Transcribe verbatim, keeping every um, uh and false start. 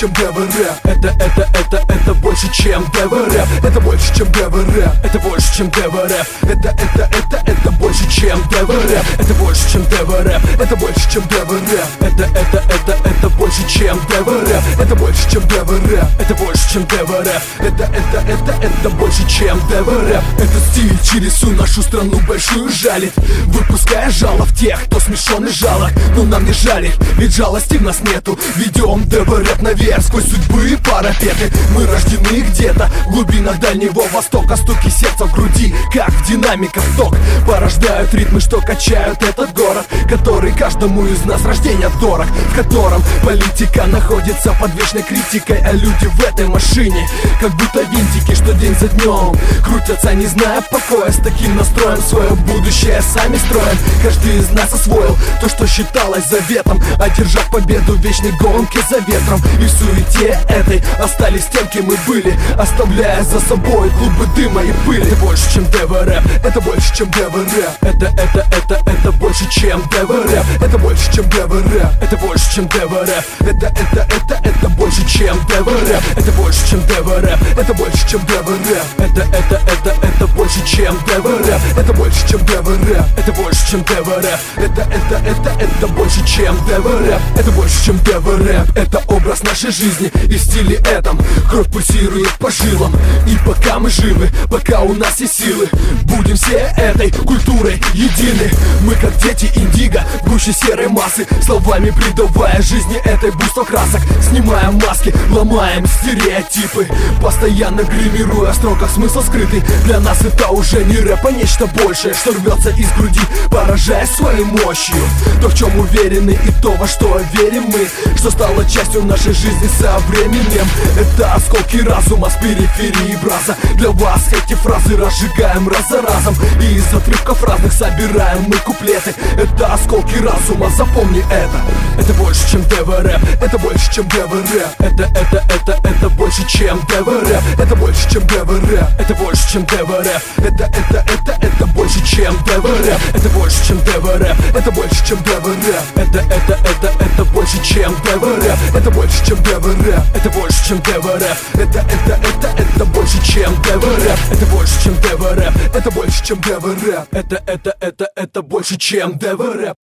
чем ДВ-рэп. Это, это, это, это больше, чем ДВ-рэп. Это больше, чем ДВ-рэп. Это больше, чем ДВ-рэп. Это, это, это, это больше, чем ДВ-рэп. Это больше, чем ДВ-рэп. Это больше, чем ДВ-рэп. Это, это, это, это больше, чем ДВ-рэп. Это больше, чем ДВ-рэп. Это больше, чем ДВ-рэп. Это, это, это, это больше, чем ДВ-рэп. Это стиль через всю нашу страну большую жалит, выпуская жало в тех, кто смешон и жалок. Но нам не жалит, ведь жалости в нас нету. Ведем ДВ-рэп наверх сквозь судьбы и парапеты. Мы рождены где-то в глубинах Дальнего Востока. Стуки сердца в груди, как в динамиках ток, порождают ритмы, что качают этот город, который каждому из нас рождения дорог, в котором политика находится под вечной критикой, а люди в этой машине как будто винтики, что день за днем крутятся, не зная покоя. С таким настроем свое будущее сами строим. Каждый из нас освоил то, что считалось заветом, одержав победу в вечной гонке за ветром. И в суете этой остались тем, кем мы были, оставляя за собой клубы дыма и пыли. Это больше, чем ДВ-рэп. Это больше, чем ДВ-рэп. Это, это, это, это больше, чем ДВ-рэп. Это больше, чем ДВ-рэп. Это больше, чем ДВ-рэп. Это, это, это, это больше, чем ДВ-рэп. Это больше, чем ДВ-рэп. Это больше, чем ДВ-рэп. Это, это, это, это больше, чем ДВ-рэп. Это больше, чем ДВ-рэп. Это больше, чем ДВ-рэп. Это, это, это, это больше, чем ДВ-рэп. Это больше, чем ДВ-рэп. Это образ нашей жизни, и в стиле этом кровь пульсирует по жилам. И пока мы живы, пока у нас есть силы, будем все этой культурой едины. Мы как дети индиго в гуще серой массы, словами придавая жизни этой буйство красок. Снимаем маски, ломаем стереотипы, постоянно гримируя в строках смысл скрытый. Для нас это уже не рэп, а нечто большее, что рвется из груди, поражая своей мощью. То, в чем уверены, и то, во что верим мы, что стало частью нашей жизни со временем. Это осколки разума с периферии браза. Для вас эти фразы разжигаем раз за разом, и из отрывков разных собираем мы куплеты. Это осколки разума, запомни это. Это больше, чем ДВ-рэп. Это больше, чем ДВ-рэп. Это, это, это, это больше, чем ДВ-рэп. Это больше, чем ДВ-рэп. Это больше, чем ДВ-рэп. Это, это, это, это больше, чем ДВ-рэп. Это больше, чем ДВ-рэп. Это больше, чем ДВ-рэп. Это, это, это, это больше, чем ДВ-рэп. Это больше, чем ДВ-рэп. Это больше, чем ДВ-рэп. Это, это, это, это больше, чем ДВ-рэп. Это больше, чем ДВ-рэп. Это больше, чем ДВ-рэп. Это, это, это, это больше, чем ДВ-рэп.